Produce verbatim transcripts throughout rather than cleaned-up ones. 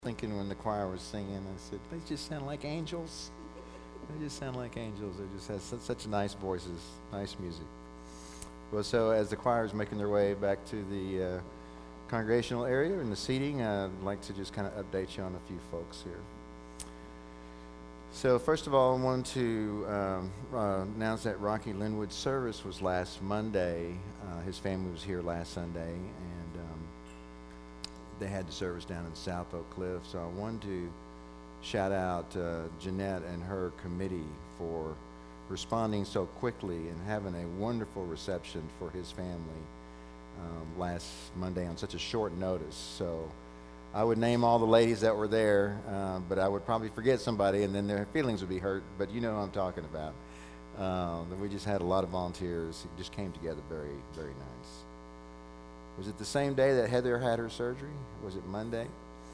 Thinking when the choir was singing, I said, they just sound like angels. They just sound like angels. They just have such, such nice voices, nice music. Well, so as the choir is making their way back to the uh, congregational area and the seating, I'd like to just kind of update you on a few folks here. So first of all, I wanted to um, uh, announce that Rocky Linwood's service was last Monday. Uh, his family was here last Sunday, and um, they had the service down in South Oak Cliff. So I wanted to shout out uh, Jeanette and her committee for responding so quickly and having a wonderful reception for his family um, last Monday on such a short notice. So I would name all the ladies that were there, uh, but I would probably forget somebody, and then their feelings would be hurt. But you know who I'm talking about. Uh, we just had a lot of volunteers. It just came together very, very nice. Was it the same day that Heather had her surgery? Was it Monday?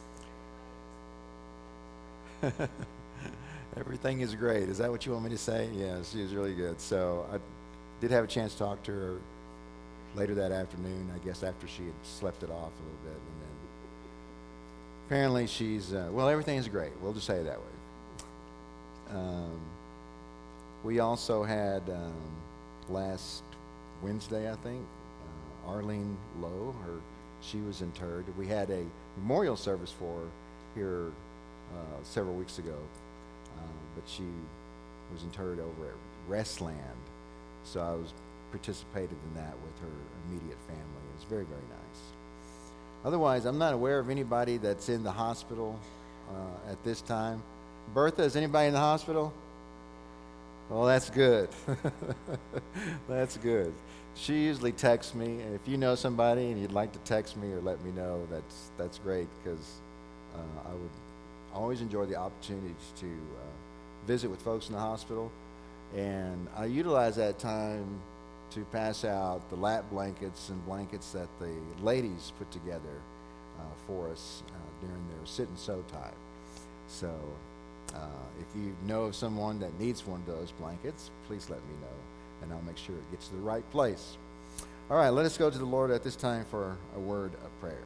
Everything is great. Is that what you want me to say? Yeah, she was really good. So I did have a chance to talk to her later that afternoon, I guess after she had slept it off a little bit. And then apparently she's, uh, well, everything is great. We'll just say it that way. Um, we also had um, last Wednesday, I think, uh, Arlene Lowe, her, she was interred. We had a memorial service for her here uh, several weeks ago. Um, but she was interred over at Restland, so I was participated in that with her immediate family. It was very, very nice. Otherwise, I'm not aware of anybody that's in the hospital uh, at this time. Bertha, is anybody in the hospital? Well, that's good. That's good. She usually texts me. If you know somebody and you'd like to text me or let me know, that's that's great, because uh, I would always enjoy the opportunity to uh, visit with folks in the hospital, and I utilize that time to pass out the lap blankets and blankets that the ladies put together uh, for us uh, during their sit and sew time. So uh, if you know of someone that needs one of those blankets, please let me know, and I'll make sure it gets to the right place. All right, let us go to the Lord at this time for a word of prayer.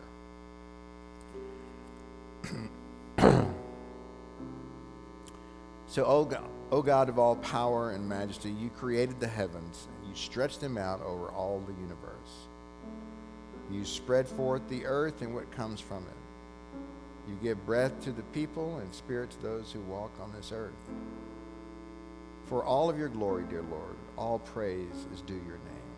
So, O God, O God of all power and majesty, you created the heavens, and you stretched them out over all the universe. You spread forth the earth and what comes from it. You give breath to the people and spirit to those who walk on this earth. For all of your glory, dear Lord, all praise is due your name.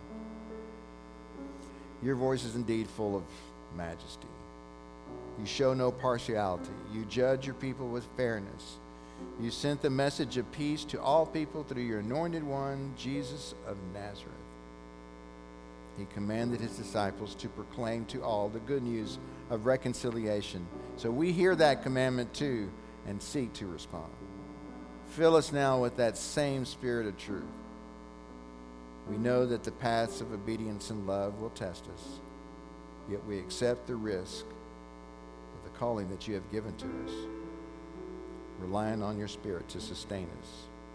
Your voice is indeed full of majesty. You show no partiality. You judge your people with fairness. You sent the message of peace to all people through your anointed one, Jesus of Nazareth. He commanded his disciples to proclaim to all the good news of reconciliation. So we hear that commandment too and seek to respond. Fill us now with that same spirit of truth. We know that the paths of obedience and love will test us, yet we accept the risk of the calling that you have given to us, relying on your Spirit to sustain us.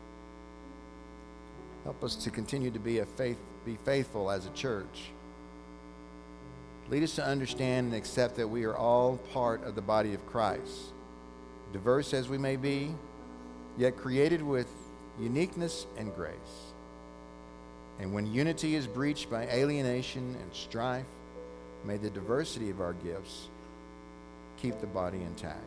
Help us to continue to be a faith, be faithful as a church. Lead us to understand and accept that we are all part of the body of Christ, diverse as we may be, yet created with uniqueness and grace. And when unity is breached by alienation and strife, may the diversity of our gifts keep the body intact.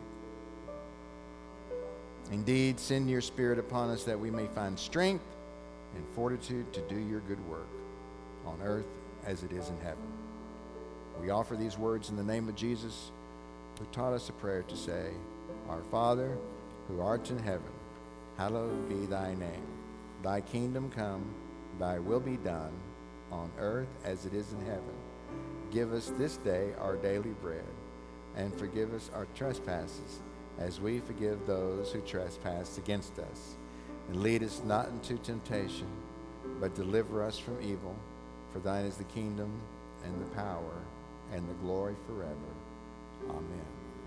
Indeed, send your Spirit upon us that we may find strength and fortitude to do your good work on earth as it is in heaven. We offer these words in the name of Jesus, who taught us a prayer to say, Our Father, who art in heaven, hallowed be thy name. Thy kingdom come, thy will be done, on earth as it is in heaven. Give us this day our daily bread, and forgive us our trespasses, as we forgive those who trespass against us. And lead us not into temptation, but deliver us from evil. For thine is the kingdom, and the power, and the glory forever. Amen.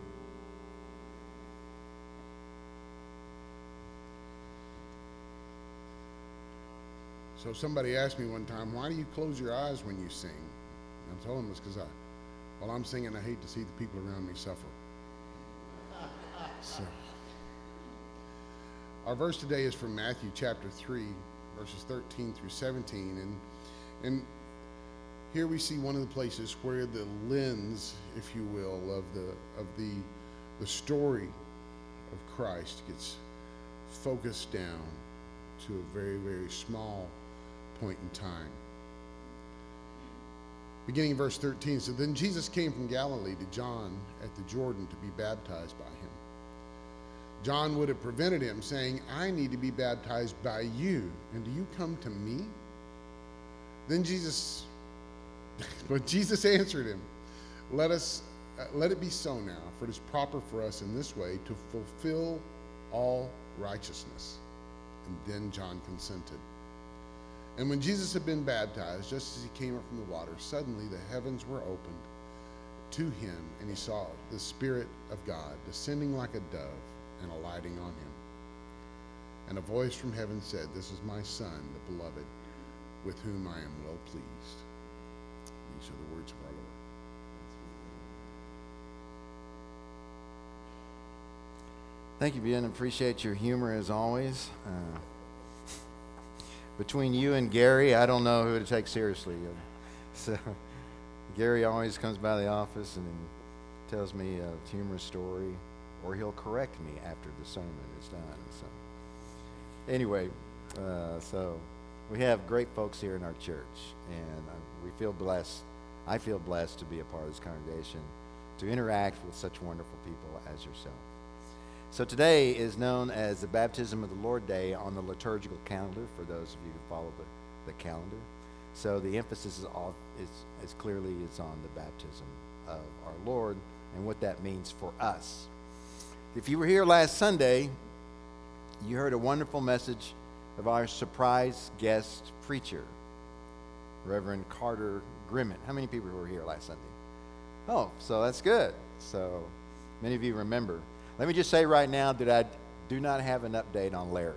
So somebody asked me one time, why do you close your eyes when you sing? And I told them it's because I, while I'm singing, I hate to see the people around me suffer. Our verse today is from Matthew chapter three, verses thirteen through seventeen. And, and here we see one of the places where the lens, if you will, of the, of the, the story of Christ gets focused down to a very, very small point in time. Beginning in verse thirteen, so then Jesus came from Galilee to John at the Jordan to be baptized by him. John would have prevented him, saying, I need to be baptized by you, and do you come to me? Then Jesus, but Jesus answered him, let us, uh, let it be so now, for it is proper for us in this way to fulfill all righteousness. And then John consented. And when Jesus had been baptized, just as he came up from the water, suddenly the heavens were opened to him, and he saw the Spirit of God descending like a dove and alighting on him. And a voice from heaven said, this is my Son, the beloved, with whom I am well pleased. These are the words of our Lord. Thank you, Ben. Appreciate your humor as always. Uh, between you and Gary, I don't know who to take seriously. So Gary always comes by the office and tells me a humorous story, or he'll correct me after the sermon is done. So anyway, uh, so we have great folks here in our church, and uh, we feel blessed. I feel blessed to be a part of this congregation, to interact with such wonderful people as yourself. So today is known as the Baptism of the Lord Day on the liturgical calendar, for those of you who follow the, the calendar. So the emphasis is, all, is as clearly is on the baptism of our Lord and what that means for us. If you were here last Sunday, you heard a wonderful message of our surprise guest preacher, Reverend Carter Grimmett. How many people were here last Sunday? Oh, so that's good. So many of you remember. Let me just say right now that I do not have an update on Larry.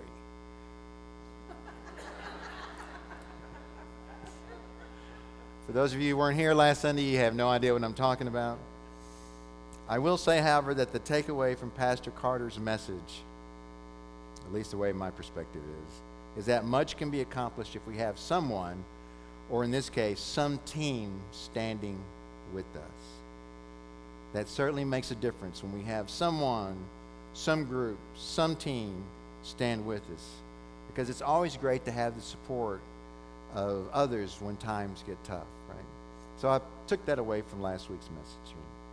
For those of you who weren't here last Sunday, you have no idea what I'm talking about. I will say, however, that the takeaway from Pastor Carter's message, at least the way my perspective is, is that much can be accomplished if we have someone, or in this case, some team standing with us. That certainly makes a difference when we have someone, some group, some team stand with us. Because it's always great to have the support of others when times get tough, right? So I took that away from last week's message.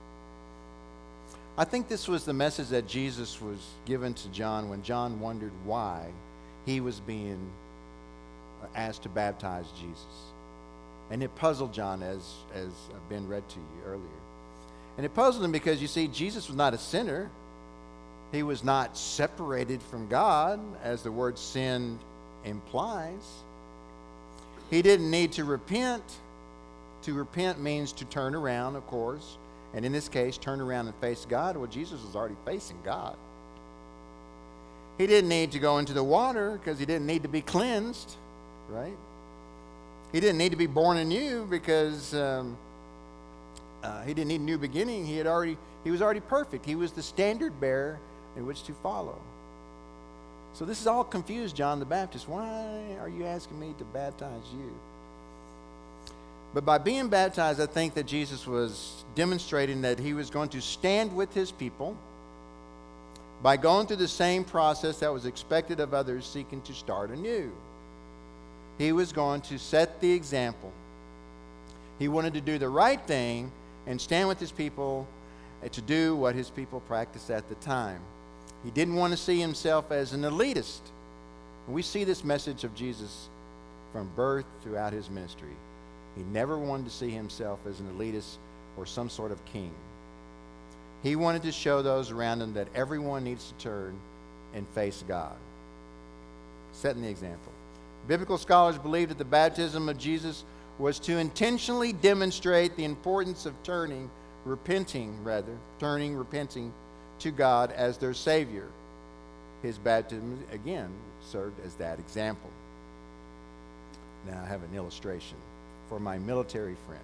I think this was the message that Jesus was given to John when John wondered why he was being asked to baptize Jesus. And it puzzled John, as, as Ben read to you earlier. And it puzzled him because, you see, Jesus was not a sinner. He was not separated from God, as the word sin implies. He didn't need to repent. To repent means to turn around, of course. And in this case, turn around and face God. Well, Jesus was already facing God. He didn't need to go into the water because he didn't need to be cleansed, right? He didn't need to be born anew because um, uh, he didn't need a new beginning. He had already, he was already perfect. He was the standard bearer in which to follow. So this is all confused John the Baptist. Why are you asking me to baptize you? But by being baptized, I think that Jesus was demonstrating that he was going to stand with his people by going through the same process that was expected of others seeking to start anew. He was going to set the example. He wanted to do the right thing and stand with his people to do what his people practiced at the time. He didn't want to see himself as an elitist. And we see this message of Jesus from birth throughout his ministry. He never wanted to see himself as an elitist or some sort of king. He wanted to show those around him that everyone needs to turn and face God, setting the example. Biblical scholars believe that the baptism of Jesus was to intentionally demonstrate the importance of turning, repenting rather, turning, repenting to God as their Savior. His baptism, again, served as that example. Now I have an illustration for my military friends.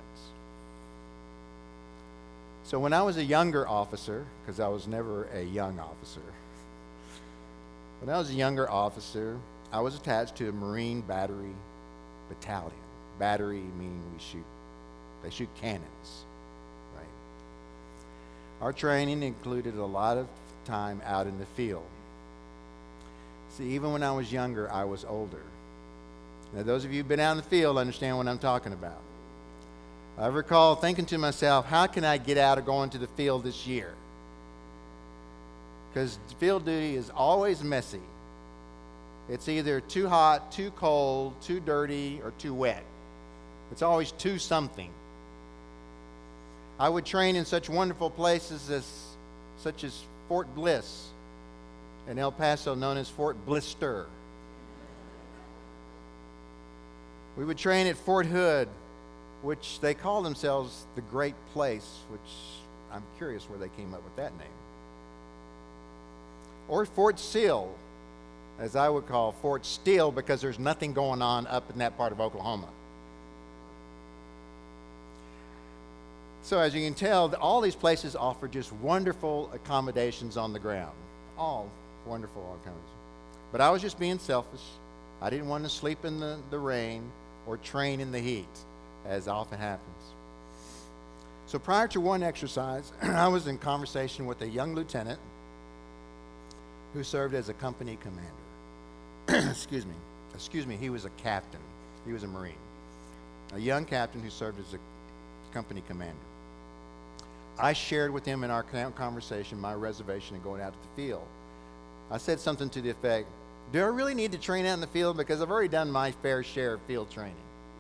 So when I was a younger officer, because I was never a young officer, When I was a younger officer, I was attached to a Marine battery battalion. Battery meaning we shoot, they shoot cannons, right? Our training included a lot of time out in the field. See, even when I was younger, I was older. Now, those of you who've been out in the field understand what I'm talking about. I recall thinking to myself, how can I get out of going to the field this year? Because field duty is always messy. It's either too hot, too cold, too dirty, or too wet. It's always too something. I would train in such wonderful places as such as Fort Bliss in El Paso, known as Fort Blister. We would train at Fort Hood, which they call themselves the Great Place, which I'm curious where they came up with that name. Or Fort Sill, as I would call Fort Steele, because there's nothing going on up in that part of Oklahoma. So as you can tell, all these places offer just wonderful accommodations on the ground. All wonderful accommodations. But I was just being selfish. I didn't want to sleep in the, the rain or train in the heat, as often happens. So prior to one exercise, I was in conversation with a young lieutenant who served as a company commander. Excuse me. Excuse me, he was a captain. He was a Marine. A young captain who served as a company commander. I shared with him in our conversation my reservation in going out to the field. I said something to the effect, do I really need to train out in the field? Because I've already done my fair share of field training.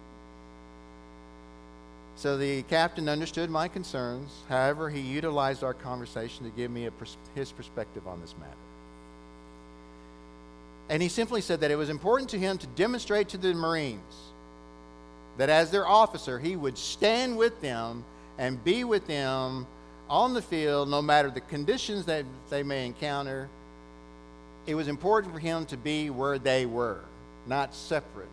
So the captain understood my concerns. However, he utilized our conversation to give me a pers- his perspective on this matter. And he simply said that it was important to him to demonstrate to the Marines that as their officer, he would stand with them and be with them on the field no matter the conditions that they may encounter. It was important for him to be where they were, not separate.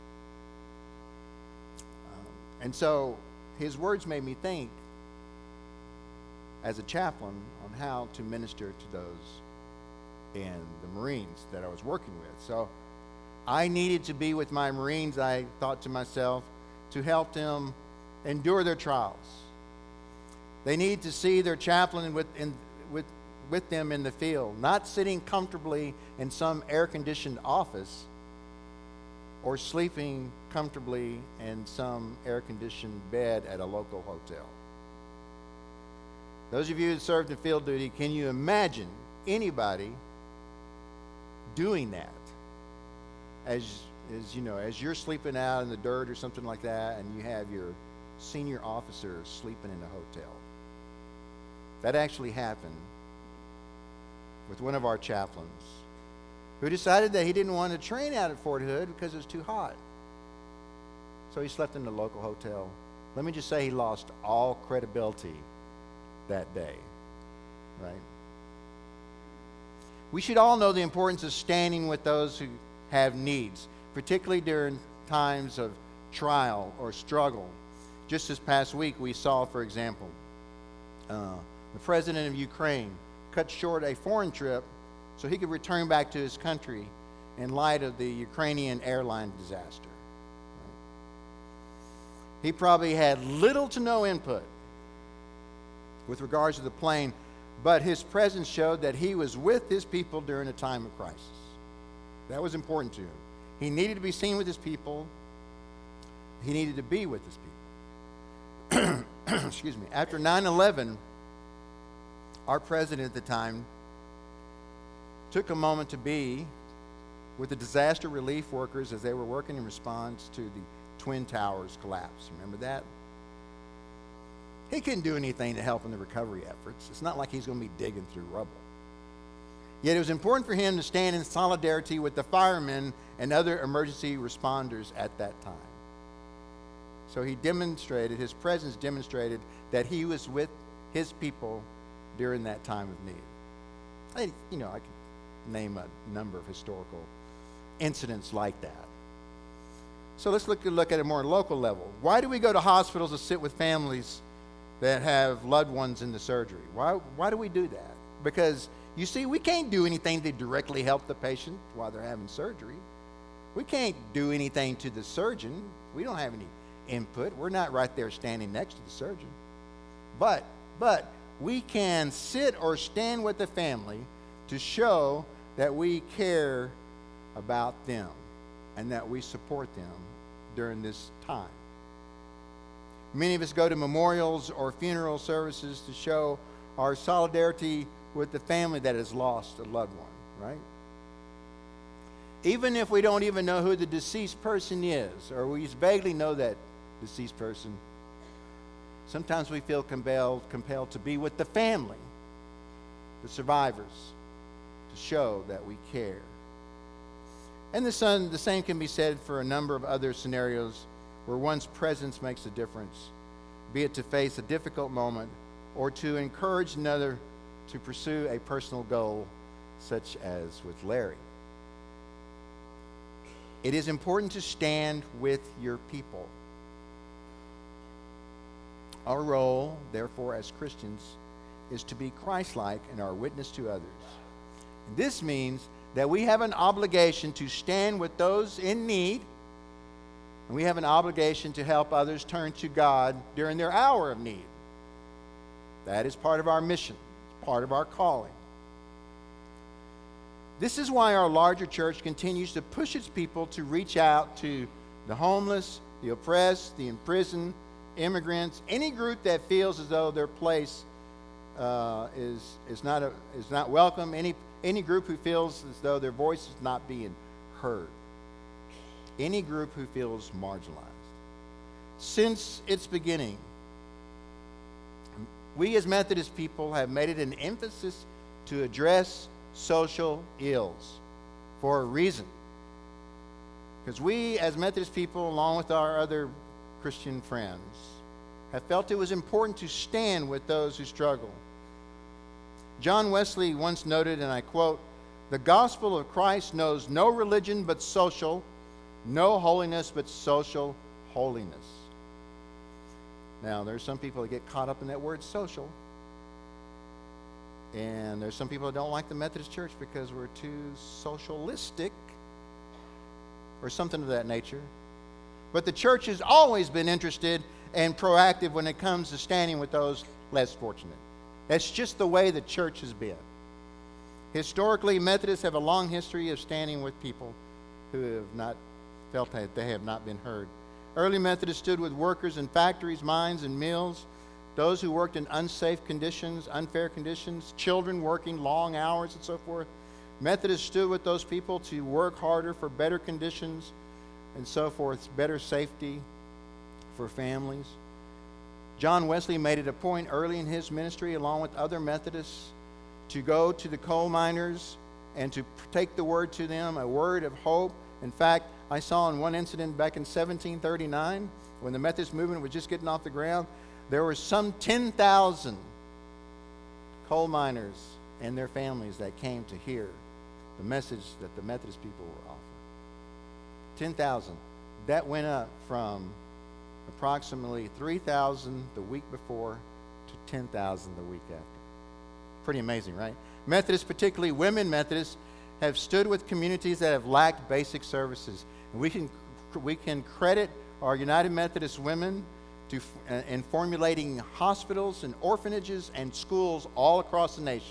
Um, and so his words made me think as a chaplain on how to minister to those in the Marines that I was working with. So I needed to be with my Marines, I thought to myself, to help them endure their trials. They need to see their chaplain with, in, with, with them in the field, not sitting comfortably in some air-conditioned office or sleeping comfortably in some air-conditioned bed at a local hotel. Those of you who served in field duty, can you imagine anybody doing that as, as you know, as you're sleeping out in the dirt or something like that, and you have your senior officer sleeping in a hotel? That actually happened with one of our chaplains who decided that he didn't want to train out at Fort Hood because it was too hot. So he slept in the local hotel. Let me just say he lost all credibility that day, right? We should all know the importance of standing with those who have needs, particularly during times of trial or struggle. Just this past week, we saw, for example, uh, the president of Ukraine cut short a foreign trip so he could return back to his country in light of the Ukrainian airline disaster. Right? He probably had little to no input with regards to the plane, but his presence showed that he was with his people during a time of crisis. That was important to him. He needed to be seen with his people. He needed to be with his people. Excuse me. After nine eleven, our president at the time took a moment to be with the disaster relief workers as they were working in response to the Twin Towers collapse. Remember that? He couldn't do anything to help in the recovery efforts. It's not like he's going to be digging through rubble. Yet it was important for him to stand in solidarity with the firemen and other emergency responders at that time. So he demonstrated, his presence demonstrated that he was with his people during that time of need. I, you know, I could name a number of historical incidents like that. So let's look, look at a more local level. Why do we go to hospitals to sit with families that have loved ones in the surgery? Why, why do we do that? Because You see, we can't do anything to directly help the patient while they're having surgery. We can't do anything to the surgeon. We don't have any input. We're not right there standing next to the surgeon. But, but we can sit or stand with the family to show that we care about them and that we support them during this time. Many of us go to memorials or funeral services to show our solidarity with the family that has lost a loved one, right? Even if we don't even know who the deceased person is, or we vaguely know that deceased person, sometimes we feel compelled, compelled to be with the family, the survivors, to show that we care. And the, son, the same can be said for a number of other scenarios where one's presence makes a difference, be it to face a difficult moment or to encourage another to pursue a personal goal, such as with Larry. It is important to stand with your people. Our role, therefore, as Christians, is to be Christ-like in our witness to others. And this means that we have an obligation to stand with those in need, and we have an obligation to help others turn to God during their hour of need. That is part of our mission, part of our calling. This is why our larger church continues to push its people to reach out to the homeless, the oppressed, the imprisoned, immigrants, any group that feels as though their place uh, is, is, not a, is not welcome, any, any group who feels as though their voice is not being heard, any group who feels marginalized. Since its beginning, we as Methodist people have made it an emphasis to address social ills for a reason. Because we as Methodist people, along with our other Christian friends, have felt it was important to stand with those who struggle. John Wesley once noted, and I quote, "The gospel of Christ knows no religion but social, no holiness but social holiness." Now, there's some people that get caught up in that word social. And there's some people that don't like the Methodist Church because we're too socialistic or something of that nature. But the church has always been interested and proactive when it comes to standing with those less fortunate. That's just the way the church has been. Historically, Methodists have a long history of standing with people who have not felt that they have not been heard. Early Methodists stood with workers in factories, mines, and mills, those who worked in unsafe conditions, unfair conditions, children working long hours and so forth. Methodists stood with those people to work harder for better conditions and so forth, better safety for families. John Wesley made it a point early in his ministry, along with other Methodists, to go to the coal miners and to take the word to them, a word of hope. In fact, I saw in one incident back in seventeen thirty-nine, when the Methodist movement was just getting off the ground, there were some ten thousand coal miners and their families that came to hear the message that the Methodist people were offering. ten thousand. That went up from approximately three thousand the week before to ten thousand the week after. Pretty amazing, right? Methodists, particularly women Methodists, have stood with communities that have lacked basic services. And we can, we can credit our United Methodist women to, uh, in formulating hospitals and orphanages and schools all across the nation.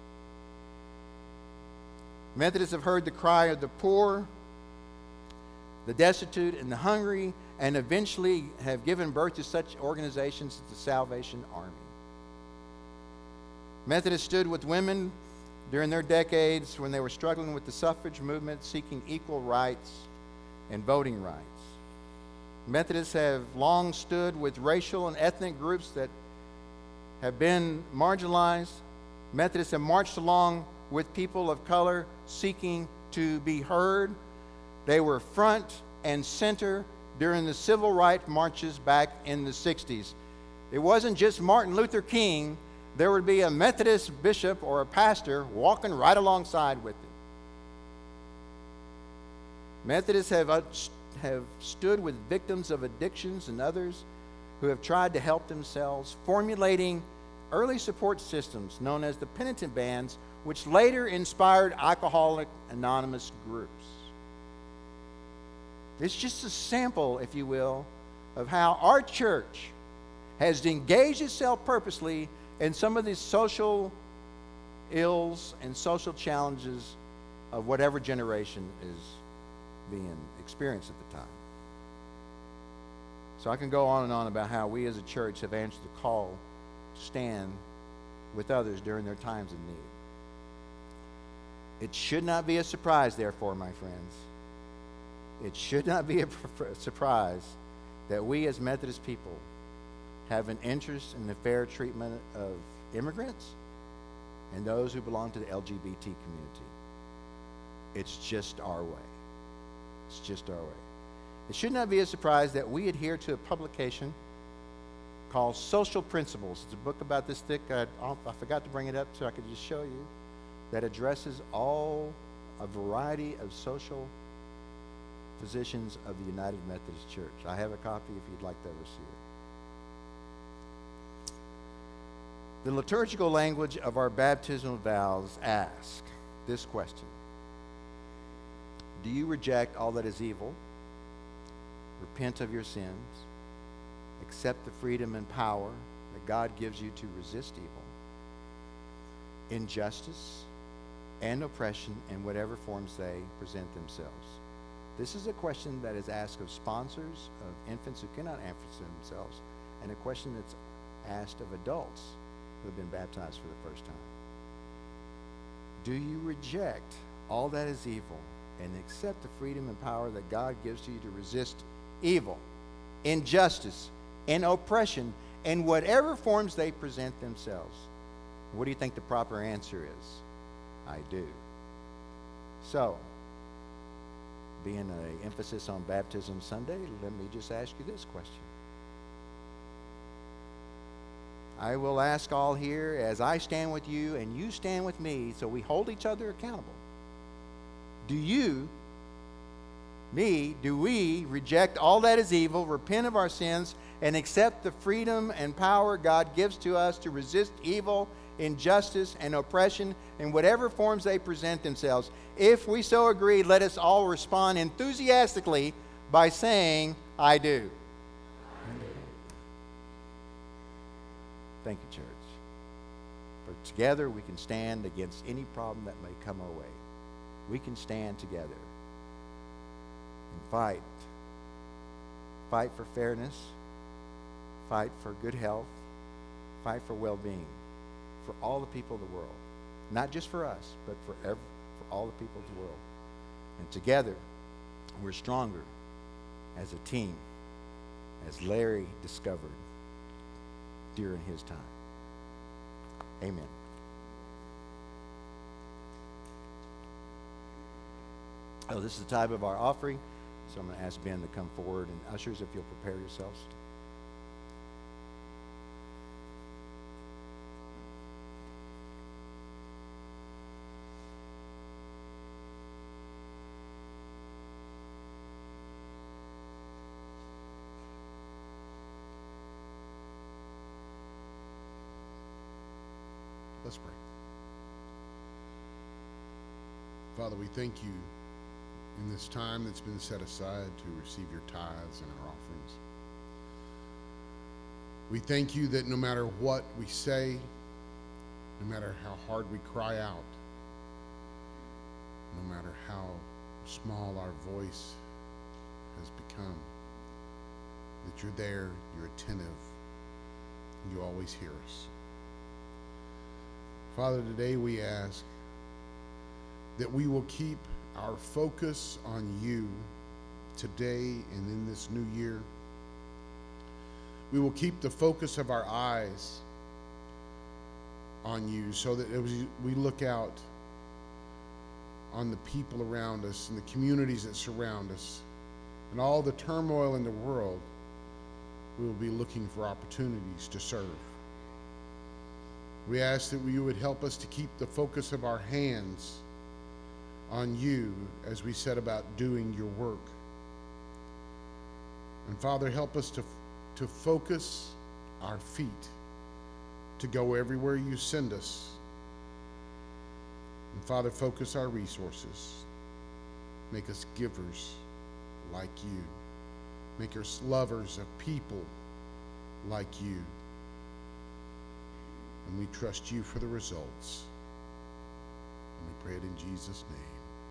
Methodists have heard the cry of the poor, the destitute, and the hungry, and eventually have given birth to such organizations as the Salvation Army. Methodists stood with women during their decades when they were struggling with the suffrage movement, seeking equal rights and voting rights. Methodists have long stood with racial and ethnic groups that have been marginalized. Methodists have marched along with people of color seeking to be heard. They were front and center during the civil rights marches back in the sixties. It wasn't just Martin Luther King. There would be a Methodist bishop or a pastor walking right alongside with it. Methodists have, uh, have stood with victims of addictions and others who have tried to help themselves, formulating early support systems known as the penitent bands which later inspired Alcoholics Anonymous groups. It's just a sample, if you will, of how our church has engaged itself purposely in some of these social ills and social challenges of whatever generation is being experienced at the time. So I can go on and on about how we as a church have answered the call to stand with others during their times of need. It should not be a surprise, therefore, my friends. It should not be a surprise that we as Methodist people have an interest in the fair treatment of immigrants and those who belong to the L G B T community. It's just our way. It's just our way. It should not be a surprise that we adhere to a publication called Social Principles. It's a book about this thick. I, I forgot to bring it up so I could just show you. That addresses all, a variety of social positions of the United Methodist Church. I have a copy if you'd like to ever see it. The liturgical language of our baptismal vows ask this question: do you reject all that is evil, repent of your sins, accept the freedom and power that God gives you to resist evil, injustice, and oppression in whatever forms they present themselves? This is a question that is asked of sponsors of infants who cannot answer themselves, and a question that's asked of adults who have been baptized for the first time. Do you reject all that is evil and accept the freedom and power that God gives to you to resist evil, injustice, and oppression in whatever forms they present themselves? What do you think the proper answer is? I do. So, being an emphasis on Baptism Sunday, let me just ask you this question. I will ask all here as I stand with you and you stand with me, so we hold each other accountable. Do you, me, do we reject all that is evil, repent of our sins, and accept the freedom and power God gives to us to resist evil, injustice, and oppression in whatever forms they present themselves? If we so agree, let us all respond enthusiastically by saying, I do. Thank you, church. For together we can stand against any problem that may come our way. We can stand together and fight. Fight for fairness. Fight for good health. Fight for well-being for all the people of the world. Not just for us, but for, every, for all the people of the world. And together, we're stronger as a team, as Larry discovered during his time. Amen. Oh, this is the time of our offering, so I'm going to ask Ben to come forward, and ushers, if you'll prepare yourselves. Let's pray. Father, we thank you in this time that's been set aside to receive your tithes and our offerings. We thank you that no matter what we say, no matter how hard we cry out, no matter how small our voice has become, that you're there, you're attentive, and you always hear us. Father, today we ask that we will keep our focus on you today and in this new year. We will keep the focus of our eyes on you so that as we look out on the people around us and the communities that surround us and all the turmoil in the world, we will be looking for opportunities to serve. We ask that you would help us to keep the focus of our hands on you as we set about doing your work. And Father, help us to, to focus our feet to go everywhere you send us Father, focus our resources. Make us givers like you. Make us lovers of people like you. And we trust you for the results. And we pray it in Jesus' name.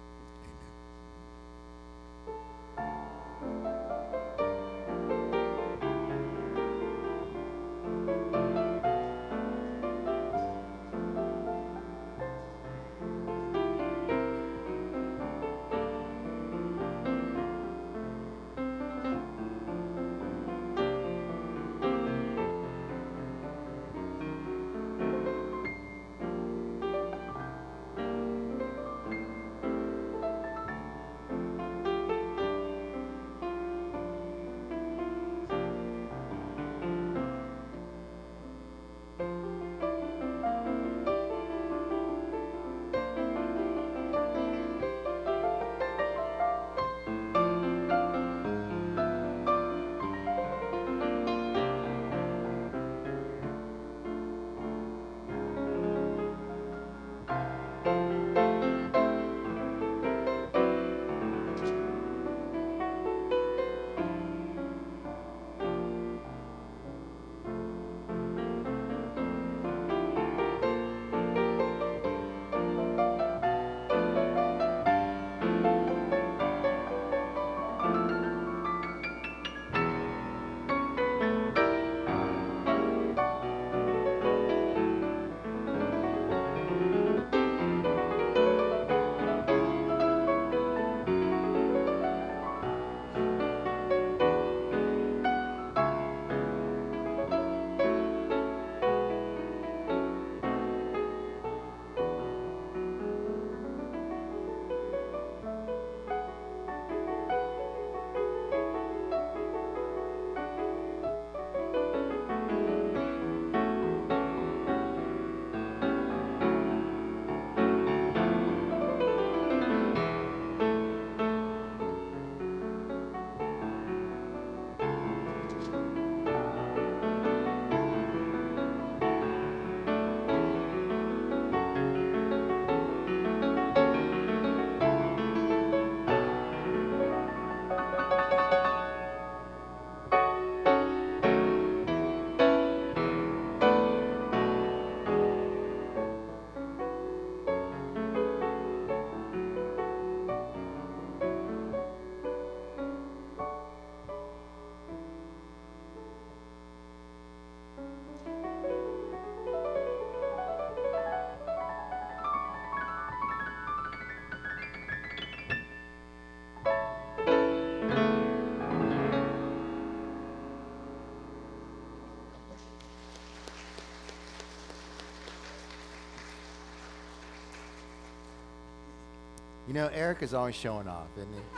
You know, Eric is always showing off, isn't he?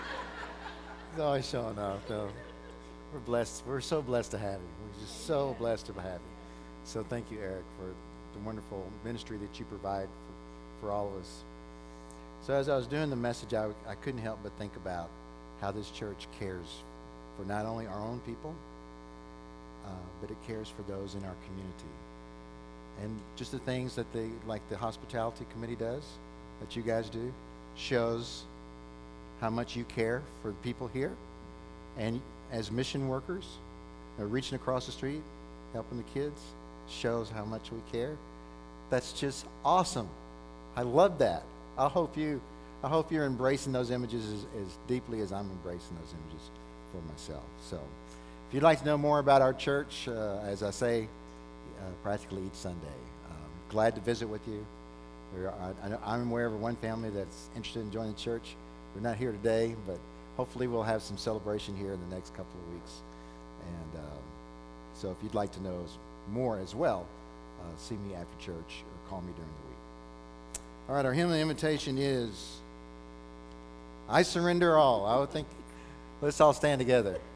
He's always showing off. So we're blessed. We're so blessed to have him. We're just so blessed to have him. So thank you, Eric, for the wonderful ministry that you provide for, for all of us. So as I was doing the message, I, I couldn't help but think about how this church cares for not only our own people, uh, but it cares for those in our community. And just the things that they, like the hospitality committee does, that you guys do, shows how much you care for the people here. And as mission workers, uh, reaching across the street, helping the kids, shows how much we care. That's just awesome. I love that. I hope you, I hope you're embracing those images as, as deeply as I'm embracing those images for myself. So, if you'd like to know more about our church, uh, as I say, uh, practically each Sunday, um, glad to visit with you. We're, I, I'm aware of one family that's interested in joining the church. We're not here today, but hopefully we'll have some celebration here in the next couple of weeks. And um, so, if you'd like to know more as well, uh, see me after church or call me during the week. All right, our hymn of the invitation is I Surrender All. I would think, let's all stand together.